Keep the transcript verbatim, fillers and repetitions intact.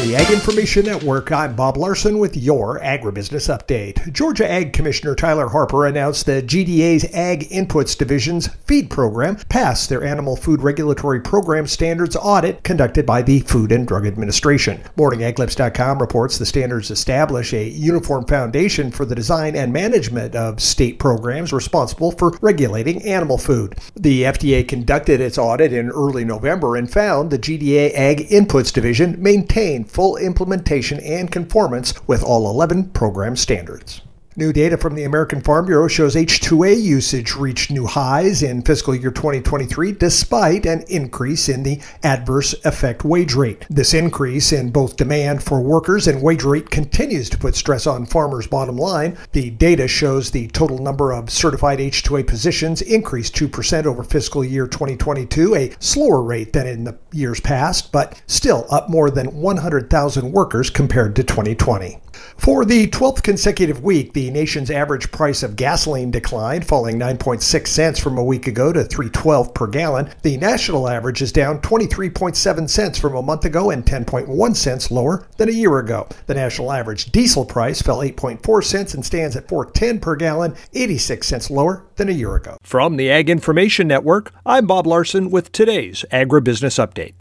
the Ag Information Network, I'm Bob Larson with your Agribusiness Update. Georgia Ag Commissioner Tyler Harper announced that G D A's Ag Inputs Division's feed program passed their Animal Food Regulatory Program Standards audit conducted by the Food and Drug Administration. Morning Ag Clips dot com reports the standards establish a uniform foundation for the design and management of state programs responsible for regulating animal food. The F D A conducted its audit in early November and found the G D A Ag Inputs Division maintained full implementation and conformance with all eleven program standards. New data from the American Farm Bureau shows H two A usage reached new highs in fiscal year twenty twenty-three despite an increase in the adverse effect wage rate. This increase in both demand for workers and wage rate continues to put stress on farmers' bottom line. The data shows the total number of certified H two A positions increased two percent over fiscal year twenty twenty-two, a slower rate than in the years past, but still up more than one hundred thousand workers compared to twenty twenty. For the twelfth consecutive week, the nation's average price of gasoline declined, falling nine point six cents from a week ago to three dollars and twelve cents per gallon. The national average is down twenty-three point seven cents from a month ago and ten point one cents lower than a year ago. The national average diesel price fell eight point four cents and stands at four dollars and ten cents per gallon, eighty-six cents lower than a year ago. From the Ag Information Network, I'm Bob Larson with today's Agribusiness Update.